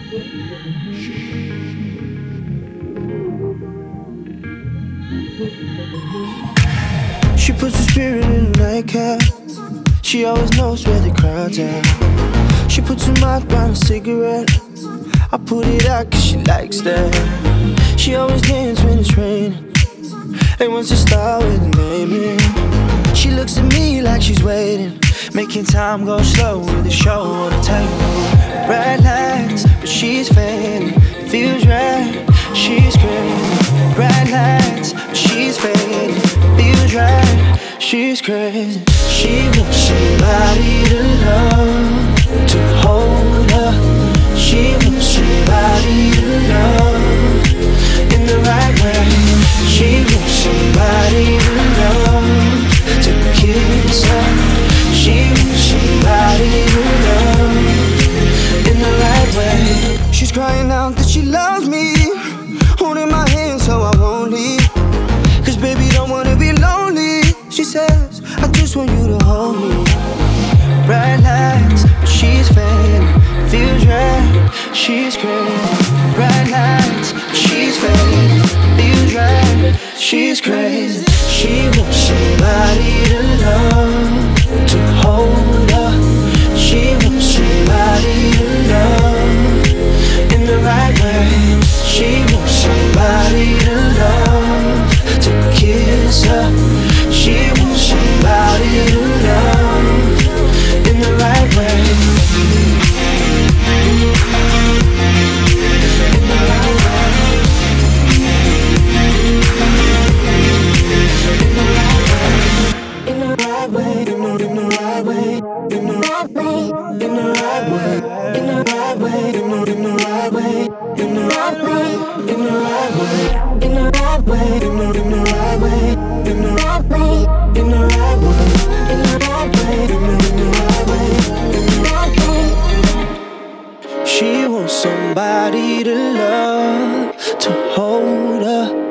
She puts her spirit in a nightcap. She always knows where the crowd's at. She puts her mouth around a cigarette. I put it out cause she likes that. She always dances when it's raining and wants to start with a name in. She looks at me like she's waiting, making time go slow with the show on the table. Bright lights, but she's fading. Feels right, she's crazy. Bright lights, but she's fading. Feels right, she's crazy. She wants somebody to love, to hold her. She wants somebody to love in the right way. She wants somebody to love, to kiss her. She wants somebody to love in the right way. She's crying out that she loves me, holding my hand so I won't leave. Cause baby don't wanna be lonely. She says, I just want you to hold me. Bright lights, but she's fading. Feels right, she's crazy. Bright lights, but she's fading. Feels right, she's crazy. She wants somebody to love, to hold her. She wants somebody to love in the right way. She wants somebody to love, to kiss her. She wants somebody to love in the right way. In the right way. In the right way. In the right way. In the right way. In the right way. In the right way. In the right way. In the right way. In the right way. In the right way. In the right way. In the right way. In the right way. In the right way. In the right way. In the right way. She wants somebody to love, to hold her.